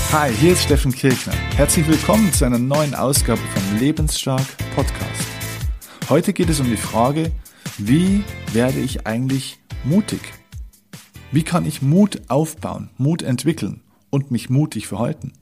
Hi, hier ist Steffen Kirchner. Herzlich willkommen zu einer neuen Ausgabe vom Lebensstark Podcast. Heute geht es um die Frage, wie werde ich eigentlich mutig? Wie kann ich Mut aufbauen, Mut entwickeln und mich mutig verhalten?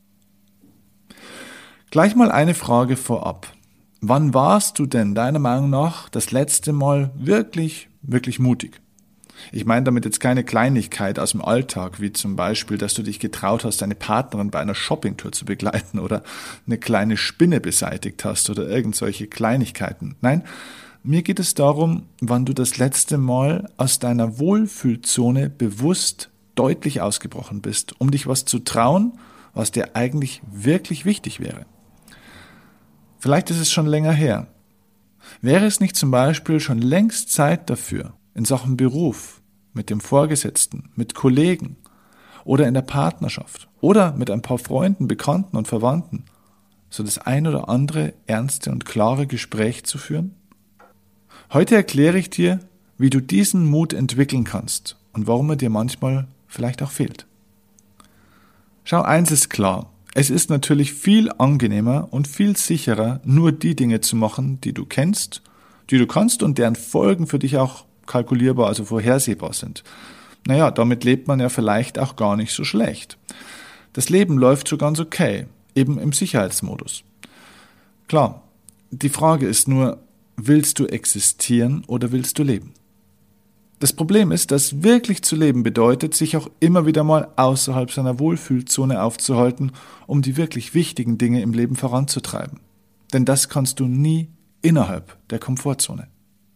Gleich mal eine Frage vorab. Wann warst du denn deiner Meinung nach das letzte Mal wirklich mutig? Ich meine damit jetzt keine Kleinigkeit aus dem Alltag, wie zum Beispiel, dass du dich getraut hast, deine Partnerin bei einer Shoppingtour zu begleiten oder eine kleine Spinne beseitigt hast oder irgend solche Kleinigkeiten. Nein, mir geht es darum, wann du das letzte Mal aus deiner Wohlfühlzone bewusst deutlich ausgebrochen bist, um dich was zu trauen, was dir eigentlich wirklich wichtig wäre. Vielleicht ist es schon länger her. Wäre es nicht zum Beispiel schon längst Zeit dafür, in Sachen Beruf, mit dem Vorgesetzten, mit Kollegen oder in der Partnerschaft oder mit ein paar Freunden, Bekannten und Verwandten, so das ein oder andere ernste und klare Gespräch zu führen? Heute erkläre ich dir, wie du diesen Mut entwickeln kannst und warum er dir manchmal vielleicht auch fehlt. Schau, eins ist klar. Es ist natürlich viel angenehmer und viel sicherer, nur die Dinge zu machen, die du kennst, die du kannst und deren Folgen für dich auch kalkulierbar, also vorhersehbar sind. Naja, damit lebt man ja vielleicht auch gar nicht so schlecht. Das Leben läuft so ganz okay, eben im Sicherheitsmodus. Klar, die Frage ist nur, willst du existieren oder willst du leben? Das Problem ist, dass wirklich zu leben bedeutet, sich auch immer wieder mal außerhalb seiner Wohlfühlzone aufzuhalten, um die wirklich wichtigen Dinge im Leben voranzutreiben. Denn das kannst du nie innerhalb der Komfortzone.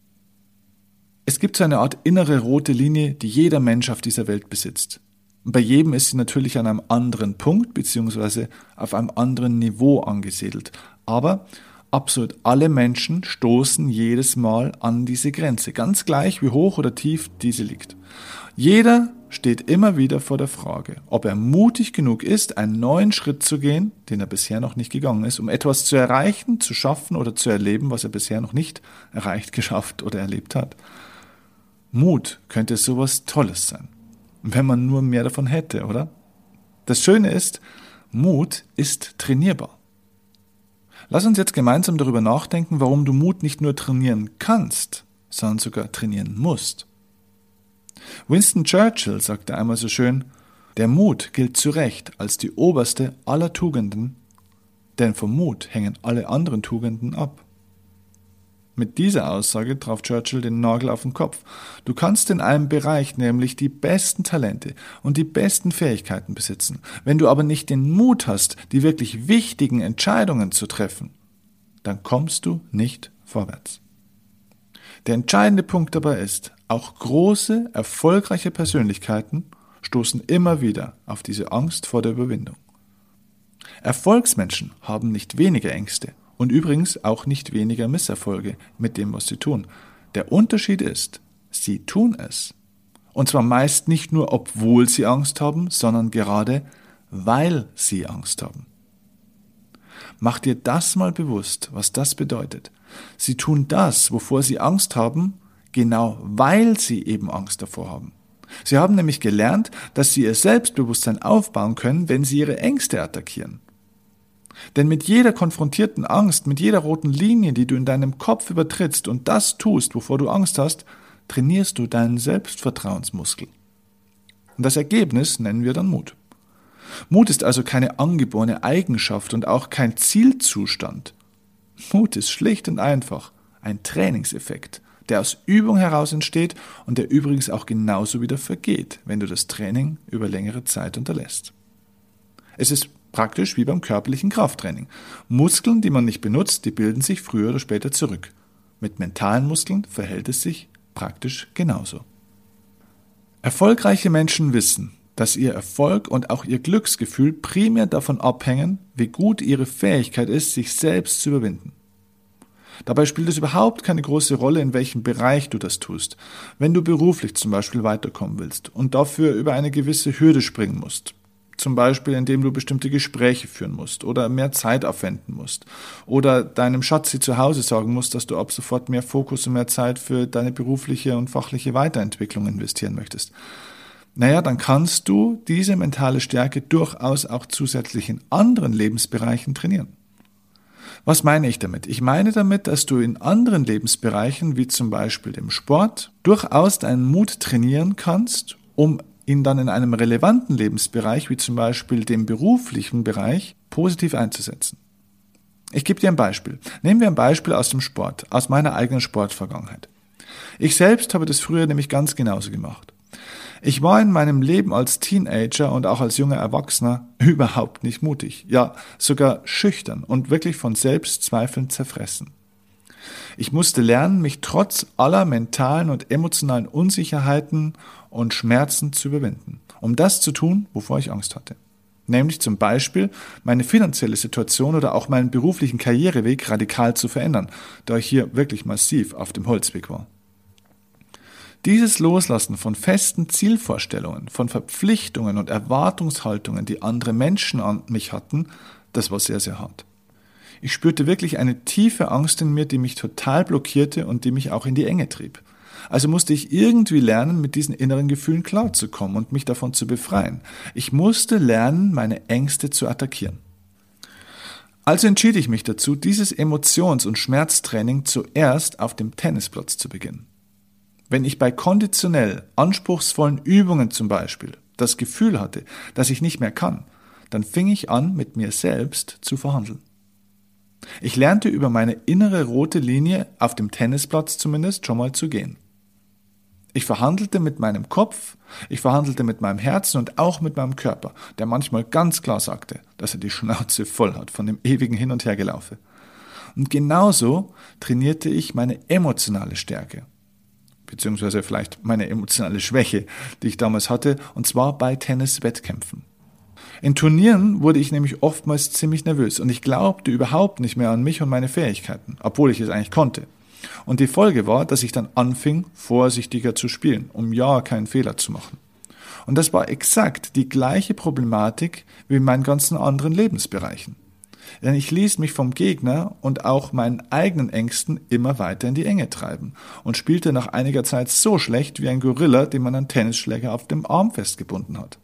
Es gibt so eine Art innere rote Linie, die jeder Mensch auf dieser Welt besitzt. Und bei jedem ist sie natürlich an einem anderen Punkt bzw. auf einem anderen Niveau angesiedelt. Aber absolut alle Menschen stoßen jedes Mal an diese Grenze, ganz gleich wie hoch oder tief diese liegt. Jeder steht immer wieder vor der Frage, ob er mutig genug ist, einen neuen Schritt zu gehen, den er bisher noch nicht gegangen ist, um etwas zu erreichen, zu schaffen oder zu erleben, was er bisher noch nicht erreicht, geschafft oder erlebt hat. Mut könnte sowas Tolles sein, wenn man nur mehr davon hätte, oder? Das Schöne ist, Mut ist trainierbar. Lass uns jetzt gemeinsam darüber nachdenken, warum du Mut nicht nur trainieren kannst, sondern sogar trainieren musst. Winston Churchill sagte einmal so schön, der Mut gilt zu Recht als die oberste aller Tugenden, denn vom Mut hängen alle anderen Tugenden ab. Mit dieser Aussage traf Churchill den Nagel auf den Kopf. Du kannst in einem Bereich nämlich die besten Talente und die besten Fähigkeiten besitzen. Wenn du aber nicht den Mut hast, die wirklich wichtigen Entscheidungen zu treffen, dann kommst du nicht vorwärts. Der entscheidende Punkt dabei ist, auch große, erfolgreiche Persönlichkeiten stoßen immer wieder auf diese Angst vor der Überwindung. Erfolgsmenschen haben nicht weniger Ängste. Und übrigens auch nicht weniger Misserfolge mit dem, was sie tun. Der Unterschied ist, sie tun es. Und zwar meist nicht nur, obwohl sie Angst haben, sondern gerade, weil sie Angst haben. Mach dir das mal bewusst, was das bedeutet. Sie tun das, wovor sie Angst haben, genau weil sie eben Angst davor haben. Sie haben nämlich gelernt, dass sie ihr Selbstbewusstsein aufbauen können, wenn sie ihre Ängste attackieren. Denn mit jeder konfrontierten Angst, mit jeder roten Linie, die du in deinem Kopf übertrittst und das tust, wovor du Angst hast, trainierst du deinen Selbstvertrauensmuskel. Und das Ergebnis nennen wir dann Mut. Mut ist also keine angeborene Eigenschaft und auch kein Zielzustand. Mut ist schlicht und einfach ein Trainingseffekt, der aus Übung heraus entsteht und der übrigens auch genauso wieder vergeht, wenn du das Training über längere Zeit unterlässt. Es ist praktisch wie beim körperlichen Krafttraining. Muskeln, die man nicht benutzt, die bilden sich früher oder später zurück. Mit mentalen Muskeln verhält es sich praktisch genauso. Erfolgreiche Menschen wissen, dass ihr Erfolg und auch ihr Glücksgefühl primär davon abhängen, wie gut ihre Fähigkeit ist, sich selbst zu überwinden. Dabei spielt es überhaupt keine große Rolle, in welchem Bereich du das tust. Wenn du beruflich zum Beispiel weiterkommen willst und dafür über eine gewisse Hürde springen musst, zum Beispiel indem du bestimmte Gespräche führen musst oder mehr Zeit aufwenden musst oder deinem Schatzi zu Hause sagen musst, dass du ab sofort mehr Fokus und mehr Zeit für deine berufliche und fachliche Weiterentwicklung investieren möchtest. Dann kannst du diese mentale Stärke durchaus auch zusätzlich in anderen Lebensbereichen trainieren. Was meine ich damit? Ich meine damit, dass du in anderen Lebensbereichen, wie zum Beispiel dem Sport, durchaus deinen Mut trainieren kannst, um ihn dann in einem relevanten Lebensbereich, wie zum Beispiel dem beruflichen Bereich, positiv einzusetzen. Ich gebe dir ein Beispiel. Nehmen wir ein Beispiel aus dem Sport, aus meiner eigenen Sportvergangenheit. Ich selbst habe das früher nämlich ganz genauso gemacht. Ich war in meinem Leben als Teenager und auch als junger Erwachsener überhaupt nicht mutig, ja sogar schüchtern und wirklich von Selbstzweifeln zerfressen. Ich musste lernen, mich trotz aller mentalen und emotionalen Unsicherheiten und Schmerzen zu überwinden, um das zu tun, wovor ich Angst hatte. Nämlich zum Beispiel meine finanzielle Situation oder auch meinen beruflichen Karriereweg radikal zu verändern, da ich hier wirklich massiv auf dem Holzweg war. Dieses Loslassen von festen Zielvorstellungen, von Verpflichtungen und Erwartungshaltungen, die andere Menschen an mich hatten, das war sehr, sehr hart. Ich spürte wirklich eine tiefe Angst in mir, die mich total blockierte und die mich auch in die Enge trieb. Also musste ich irgendwie lernen, mit diesen inneren Gefühlen klarzukommen und mich davon zu befreien. Ich musste lernen, meine Ängste zu attackieren. Also entschied ich mich dazu, dieses Emotions- und Schmerztraining zuerst auf dem Tennisplatz zu beginnen. Wenn ich bei konditionell anspruchsvollen Übungen zum Beispiel das Gefühl hatte, dass ich nicht mehr kann, dann fing ich an, mit mir selbst zu verhandeln. Ich lernte über meine innere rote Linie, auf dem Tennisplatz zumindest, schon mal zu gehen. Ich verhandelte mit meinem Kopf, ich verhandelte mit meinem Herzen und auch mit meinem Körper, der manchmal ganz klar sagte, dass er die Schnauze voll hat von dem ewigen Hin- und Hergelaufe. Und genauso trainierte ich meine emotionale Stärke, beziehungsweise vielleicht meine emotionale Schwäche, die ich damals hatte, und zwar bei Tenniswettkämpfen. In Turnieren wurde ich nämlich oftmals ziemlich nervös und ich glaubte überhaupt nicht mehr an mich und meine Fähigkeiten, obwohl ich es eigentlich konnte. Und die Folge war, dass ich dann anfing, vorsichtiger zu spielen, um ja keinen Fehler zu machen. Und das war exakt die gleiche Problematik wie in meinen ganzen anderen Lebensbereichen. Denn ich ließ mich vom Gegner und auch meinen eigenen Ängsten immer weiter in die Enge treiben und spielte nach einiger Zeit so schlecht wie ein Gorilla, den man einen Tennisschläger auf dem Arm festgebunden hat.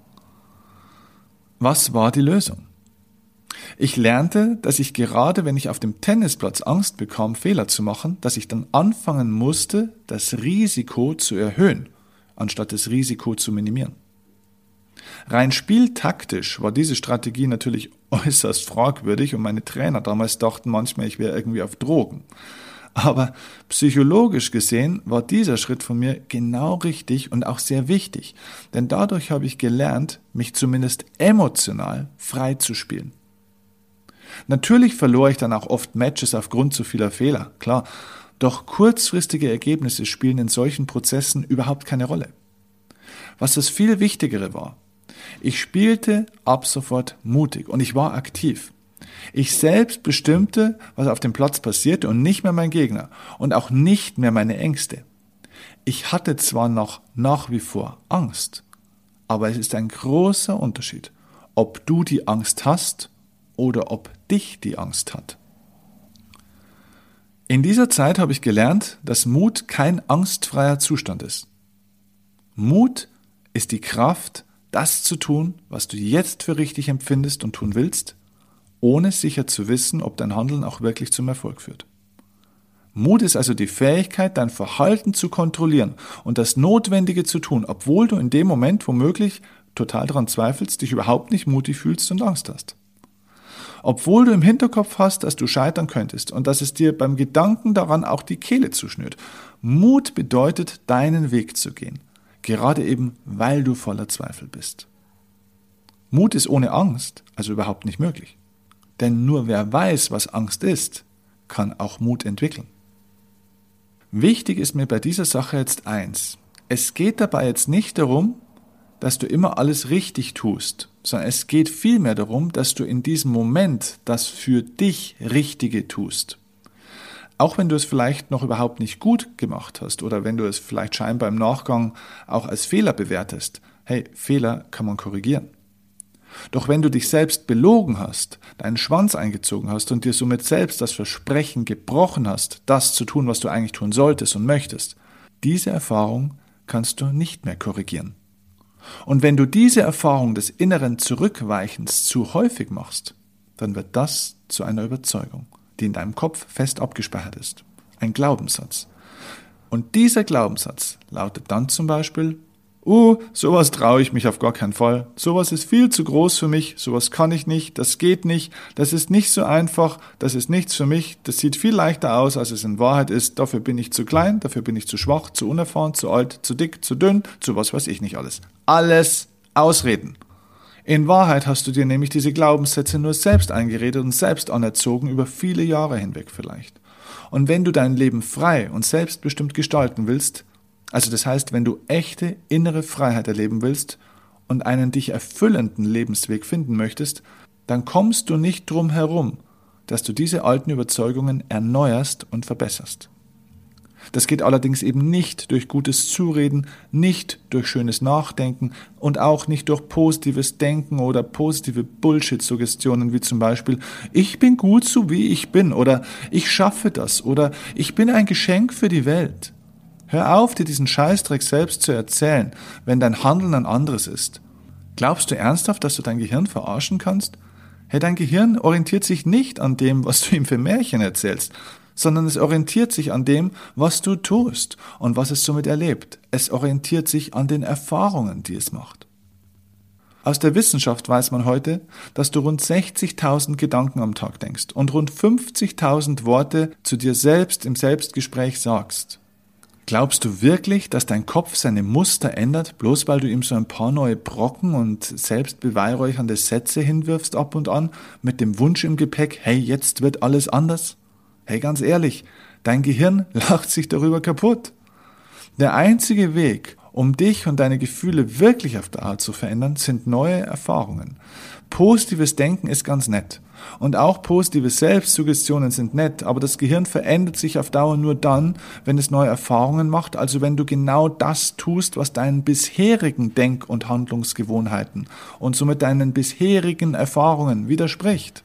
Was war die Lösung? Ich lernte, dass ich gerade, wenn ich auf dem Tennisplatz Angst bekam, Fehler zu machen, dass ich dann anfangen musste, das Risiko zu erhöhen, anstatt das Risiko zu minimieren. Rein spieltaktisch war diese Strategie natürlich äußerst fragwürdig und meine Trainer damals dachten manchmal, ich wäre irgendwie auf Drogen. Aber psychologisch gesehen war dieser Schritt von mir genau richtig und auch sehr wichtig, denn dadurch habe ich gelernt, mich zumindest emotional frei zu spielen. Natürlich verlor ich dann auch oft Matches aufgrund zu vieler Fehler, klar, doch kurzfristige Ergebnisse spielen in solchen Prozessen überhaupt keine Rolle. Was das viel Wichtigere war: Ich spielte ab sofort mutig und ich war aktiv. Ich selbst bestimmte, was auf dem Platz passierte und nicht mehr mein Gegner und auch nicht mehr meine Ängste. Ich hatte zwar noch nach wie vor Angst, aber es ist ein großer Unterschied, ob du die Angst hast oder ob dich die Angst hat. In dieser Zeit habe ich gelernt, dass Mut kein angstfreier Zustand ist. Mut ist die Kraft, das zu tun, was du jetzt für richtig empfindest und tun willst, ohne sicher zu wissen, ob dein Handeln auch wirklich zum Erfolg führt. Mut ist also die Fähigkeit, dein Verhalten zu kontrollieren und das Notwendige zu tun, obwohl du in dem Moment womöglich total daran zweifelst, dich überhaupt nicht mutig fühlst und Angst hast. Obwohl du im Hinterkopf hast, dass du scheitern könntest und dass es dir beim Gedanken daran auch die Kehle zuschnürt. Mut bedeutet, deinen Weg zu gehen, gerade eben, weil du voller Zweifel bist. Mut ist ohne Angst also überhaupt nicht möglich. Denn nur wer weiß, was Angst ist, kann auch Mut entwickeln. Wichtig ist mir bei dieser Sache jetzt eins: Es geht dabei jetzt nicht darum, dass du immer alles richtig tust, sondern es geht vielmehr darum, dass du in diesem Moment das für dich Richtige tust. Auch wenn du es vielleicht noch überhaupt nicht gut gemacht hast oder wenn du es vielleicht scheinbar im Nachgang auch als Fehler bewertest. Hey, Fehler kann man korrigieren. Doch wenn du dich selbst belogen hast, deinen Schwanz eingezogen hast und dir somit selbst das Versprechen gebrochen hast, das zu tun, was du eigentlich tun solltest und möchtest, diese Erfahrung kannst du nicht mehr korrigieren. Und wenn du diese Erfahrung des inneren Zurückweichens zu häufig machst, dann wird das zu einer Überzeugung, die in deinem Kopf fest abgespeichert ist. Ein Glaubenssatz. Und dieser Glaubenssatz lautet dann zum Beispiel: sowas traue ich mich auf gar keinen Fall. Sowas ist viel zu groß für mich. Sowas kann ich nicht. Das geht nicht. Das ist nicht so einfach. Das ist nichts für mich. Das sieht viel leichter aus, als es in Wahrheit ist. Dafür bin ich zu klein. Dafür bin ich zu schwach, zu unerfahren, zu alt, zu dick, zu dünn, zu was weiß ich nicht alles. Alles Ausreden. In Wahrheit hast du dir nämlich diese Glaubenssätze nur selbst eingeredet und selbst anerzogen über viele Jahre hinweg vielleicht. Und wenn du dein Leben frei und selbstbestimmt gestalten willst, also das heißt, wenn du echte innere Freiheit erleben willst und einen dich erfüllenden Lebensweg finden möchtest, dann kommst du nicht drum herum, dass du diese alten Überzeugungen erneuerst und verbesserst. Das geht allerdings eben nicht durch gutes Zureden, nicht durch schönes Nachdenken und auch nicht durch positives Denken oder positive Bullshit-Suggestionen wie zum Beispiel: Ich bin gut so wie ich bin oder ich schaffe das oder ich bin ein Geschenk für die Welt. Hör auf, dir diesen Scheißdreck selbst zu erzählen, wenn dein Handeln ein anderes ist. Glaubst du ernsthaft, dass du dein Gehirn verarschen kannst? Hey, dein Gehirn orientiert sich nicht an dem, was du ihm für Märchen erzählst, sondern es orientiert sich an dem, was du tust und was es somit erlebt. Es orientiert sich an den Erfahrungen, die es macht. Aus der Wissenschaft weiß man heute, dass du rund 60.000 Gedanken am Tag denkst und rund 50.000 Worte zu dir selbst im Selbstgespräch sagst. Glaubst du wirklich, dass dein Kopf seine Muster ändert, bloß weil du ihm so ein paar neue Brocken und selbstbeweihräuchernde Sätze hinwirfst ab und an, mit dem Wunsch im Gepäck: Hey, jetzt wird alles anders? Hey, ganz ehrlich, dein Gehirn lacht sich darüber kaputt. Der einzige Weg, um dich und deine Gefühle wirklich auf Dauer zu verändern, sind neue Erfahrungen. Positives Denken ist ganz nett. Und auch positive Selbstsuggestionen sind nett, aber das Gehirn verändert sich auf Dauer nur dann, wenn es neue Erfahrungen macht, also wenn du genau das tust, was deinen bisherigen Denk- und Handlungsgewohnheiten und somit deinen bisherigen Erfahrungen widerspricht.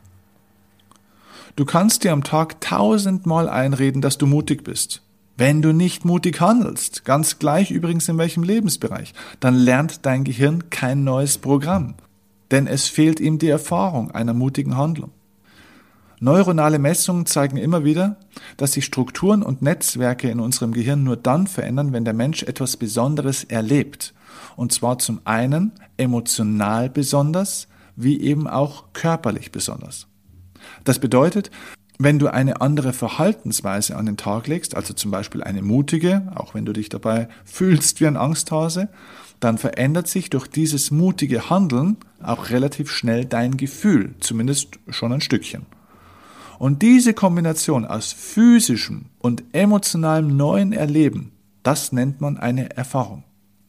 Du kannst dir am Tag 1000-mal einreden, dass du mutig bist. Wenn du nicht mutig handelst, ganz gleich übrigens in welchem Lebensbereich, dann lernt dein Gehirn kein neues Programm. Denn es fehlt ihm die Erfahrung einer mutigen Handlung. Neuronale Messungen zeigen immer wieder, dass sich Strukturen und Netzwerke in unserem Gehirn nur dann verändern, wenn der Mensch etwas Besonderes erlebt. Und zwar zum einen emotional besonders, wie eben auch körperlich besonders. Das bedeutet, wenn du eine andere Verhaltensweise an den Tag legst, also zum Beispiel eine mutige, auch wenn du dich dabei fühlst wie ein Angsthase, dann verändert sich durch dieses mutige Handeln auch relativ schnell dein Gefühl, zumindest schon ein Stückchen. Und diese Kombination aus physischem und emotionalem neuen Erleben, das nennt man eine Erfahrung.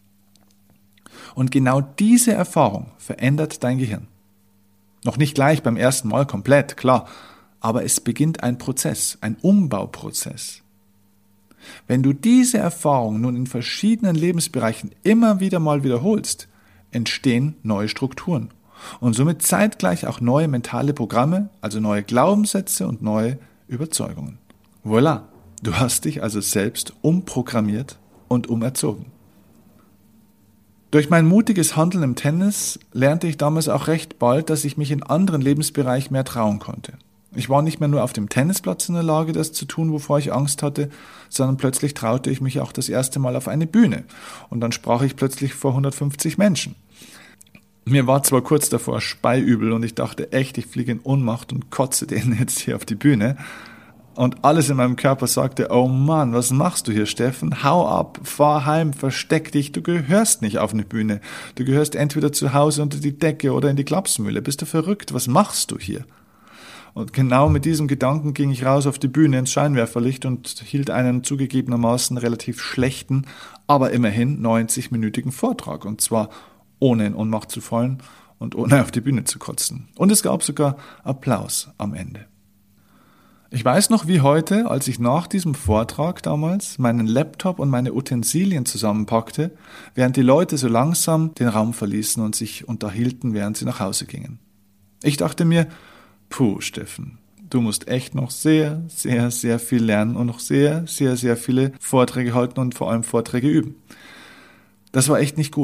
Und genau diese Erfahrung verändert dein Gehirn. Noch nicht gleich beim ersten Mal komplett, klar, aber es beginnt ein Prozess, ein Umbauprozess. Wenn du diese Erfahrung nun in verschiedenen Lebensbereichen immer wieder mal wiederholst, entstehen neue Strukturen und somit zeitgleich auch neue mentale Programme, also neue Glaubenssätze und neue Überzeugungen. Voilà, du hast dich also selbst umprogrammiert und umerzogen. Durch mein mutiges Handeln im Tennis lernte ich damals auch recht bald, dass ich mich in anderen Lebensbereichen mehr trauen konnte. Ich war nicht mehr nur auf dem Tennisplatz in der Lage, das zu tun, wovor ich Angst hatte, sondern plötzlich traute ich mich auch das erste Mal auf eine Bühne. Und dann sprach ich plötzlich vor 150 Menschen. Mir war zwar kurz davor speiübel und ich dachte echt, ich fliege in Ohnmacht und kotze denen jetzt hier auf die Bühne. Und alles in meinem Körper sagte: Oh Mann, was machst du hier, Steffen? Hau ab, fahr heim, versteck dich, du gehörst nicht auf eine Bühne. Du gehörst entweder zu Hause unter die Decke oder in die Klapsmühle. Bist du verrückt? Was machst du hier? Und genau mit diesem Gedanken ging ich raus auf die Bühne ins Scheinwerferlicht und hielt einen zugegebenermaßen relativ schlechten, aber immerhin 90-minütigen Vortrag. Und zwar ohne in Ohnmacht zu fallen und ohne auf die Bühne zu kotzen. Und es gab sogar Applaus am Ende. Ich weiß noch wie heute, als ich nach diesem Vortrag damals meinen Laptop und meine Utensilien zusammenpackte, während die Leute so langsam den Raum verließen und sich unterhielten, während sie nach Hause gingen. Ich dachte mir: Puh, Steffen, du musst echt noch sehr, sehr, sehr viel lernen und noch sehr, sehr, sehr viele Vorträge halten und vor allem Vorträge üben. Das war echt nicht gut.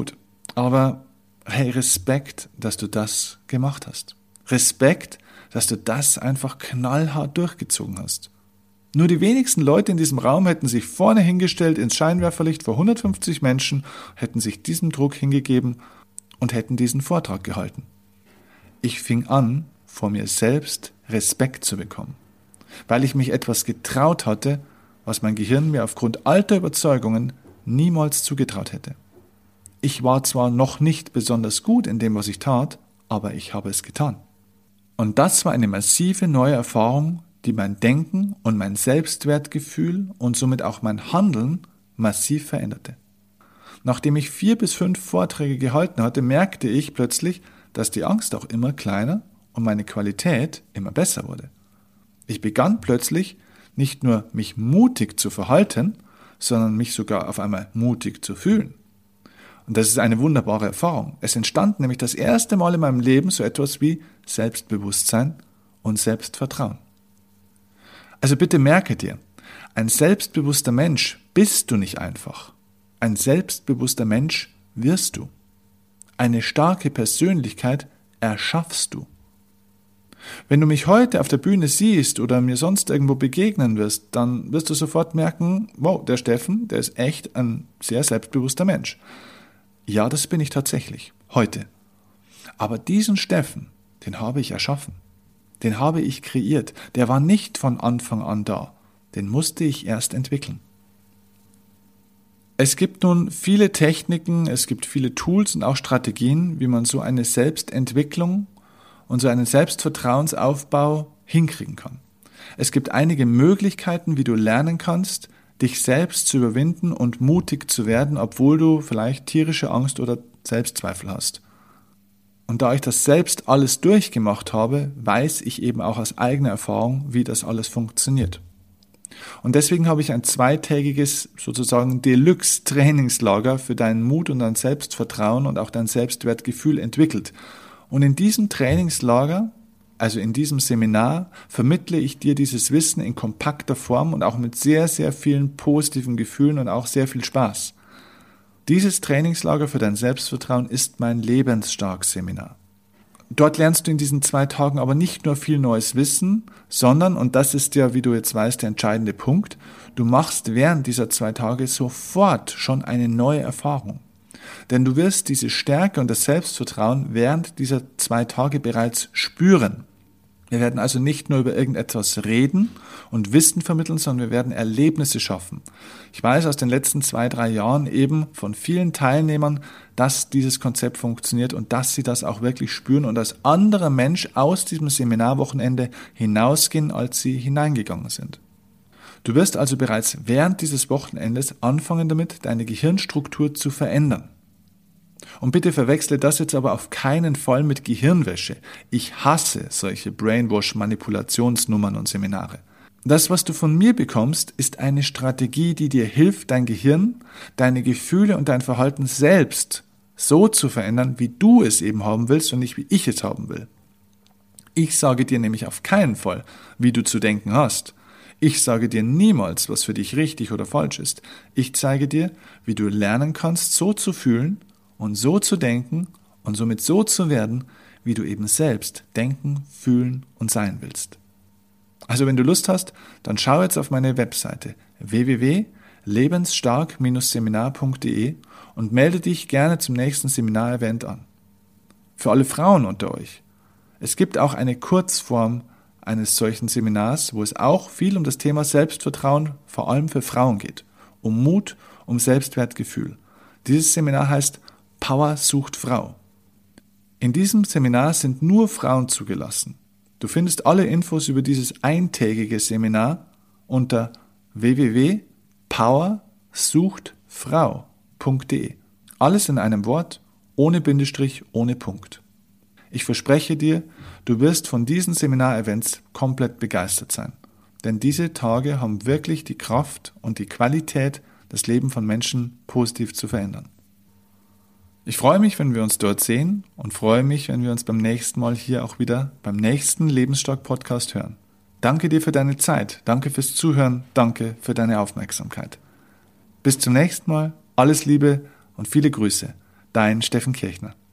Aber hey, Respekt, dass du das gemacht hast. Respekt, dass du das einfach knallhart durchgezogen hast. Nur die wenigsten Leute in diesem Raum hätten sich vorne hingestellt ins Scheinwerferlicht vor 150 Menschen, hätten sich diesem Druck hingegeben und hätten diesen Vortrag gehalten. Ich fing an, vor mir selbst Respekt zu bekommen, weil ich mich etwas getraut hatte, was mein Gehirn mir aufgrund alter Überzeugungen niemals zugetraut hätte. Ich war zwar noch nicht besonders gut in dem, was ich tat, aber ich habe es getan. Und das war eine massive neue Erfahrung, die mein Denken und mein Selbstwertgefühl und somit auch mein Handeln massiv veränderte. Nachdem ich 4 bis 5 Vorträge gehalten hatte, merkte ich plötzlich, dass die Angst auch immer kleiner und meine Qualität immer besser wurde. Ich begann plötzlich nicht nur mich mutig zu verhalten, sondern mich sogar auf einmal mutig zu fühlen. Und das ist eine wunderbare Erfahrung. Es entstand nämlich das erste Mal in meinem Leben so etwas wie Selbstbewusstsein und Selbstvertrauen. Also bitte merke dir, ein selbstbewusster Mensch bist du nicht einfach. Ein selbstbewusster Mensch wirst du. Eine starke Persönlichkeit erschaffst du. Wenn du mich heute auf der Bühne siehst oder mir sonst irgendwo begegnen wirst, dann wirst du sofort merken, wow, der Steffen, der ist echt ein sehr selbstbewusster Mensch. Ja, das bin ich tatsächlich, heute. Aber diesen Steffen, den habe ich erschaffen. Den habe ich kreiert. Der war nicht von Anfang an da. Den musste ich erst entwickeln. Es gibt nun viele Techniken, es gibt viele Tools und auch Strategien, wie man so eine Selbstentwicklung und so einen Selbstvertrauensaufbau hinkriegen kann. Es gibt einige Möglichkeiten, wie du lernen kannst, dich selbst zu überwinden und mutig zu werden, obwohl du vielleicht tierische Angst oder Selbstzweifel hast. Und da ich das selbst alles durchgemacht habe, weiß ich eben auch aus eigener Erfahrung, wie das alles funktioniert. Und deswegen habe ich ein 2-tägiges, sozusagen Deluxe-Trainingslager für deinen Mut und dein Selbstvertrauen und auch dein Selbstwertgefühl entwickelt. Und in diesem Trainingslager, also in diesem Seminar, vermittle ich dir dieses Wissen in kompakter Form und auch mit sehr, sehr vielen positiven Gefühlen und auch sehr viel Spaß. Dieses Trainingslager für dein Selbstvertrauen ist mein Lebensstark-Seminar. Dort lernst du in diesen 2 Tagen aber nicht nur viel neues Wissen, sondern, und das ist ja, wie du jetzt weißt, der entscheidende Punkt, du machst während dieser 2 Tage sofort schon eine neue Erfahrung. Denn du wirst diese Stärke und das Selbstvertrauen während dieser 2 Tage bereits spüren. Wir werden also nicht nur über irgendetwas reden und Wissen vermitteln, sondern wir werden Erlebnisse schaffen. Ich weiß aus den letzten 2-3 Jahren eben von vielen Teilnehmern, dass dieses Konzept funktioniert und dass sie das auch wirklich spüren und als anderer Mensch aus diesem Seminarwochenende hinausgehen, als sie hineingegangen sind. Du wirst also bereits während dieses Wochenendes anfangen damit, deine Gehirnstruktur zu verändern. Und bitte verwechsle das jetzt aber auf keinen Fall mit Gehirnwäsche. Ich hasse solche Brainwash-Manipulationsnummern und Seminare. Das, was du von mir bekommst, ist eine Strategie, die dir hilft, dein Gehirn, deine Gefühle und dein Verhalten selbst so zu verändern, wie du es eben haben willst und nicht wie ich es haben will. Ich sage dir nämlich auf keinen Fall, wie du zu denken hast. Ich sage dir niemals, was für dich richtig oder falsch ist. Ich zeige dir, wie du lernen kannst, so zu fühlen und so zu denken und somit so zu werden, wie du eben selbst denken, fühlen und sein willst. Also wenn du Lust hast, dann schau jetzt auf meine Webseite www.lebensstark-seminar.de und melde dich gerne zum nächsten Seminarevent an. Für alle Frauen unter euch. Es gibt auch eine Kurzform eines solchen Seminars, wo es auch viel um das Thema Selbstvertrauen, vor allem für Frauen geht. Um Mut, um Selbstwertgefühl. Dieses Seminar heißt Power sucht Frau. In diesem Seminar sind nur Frauen zugelassen. Du findest alle Infos über dieses 1-tägige Seminar unter www.powersuchtfrau.de. Alles in einem Wort, ohne Bindestrich, ohne Punkt. Ich verspreche dir, du wirst von diesen Seminarevents komplett begeistert sein. Denn diese Tage haben wirklich die Kraft und die Qualität, das Leben von Menschen positiv zu verändern. Ich freue mich, wenn wir uns dort sehen und freue mich, wenn wir uns beim nächsten Mal hier auch wieder beim nächsten Lebensstark-Podcast hören. Danke dir für deine Zeit, danke fürs Zuhören, danke für deine Aufmerksamkeit. Bis zum nächsten Mal, alles Liebe und viele Grüße. Dein Steffen Kirchner.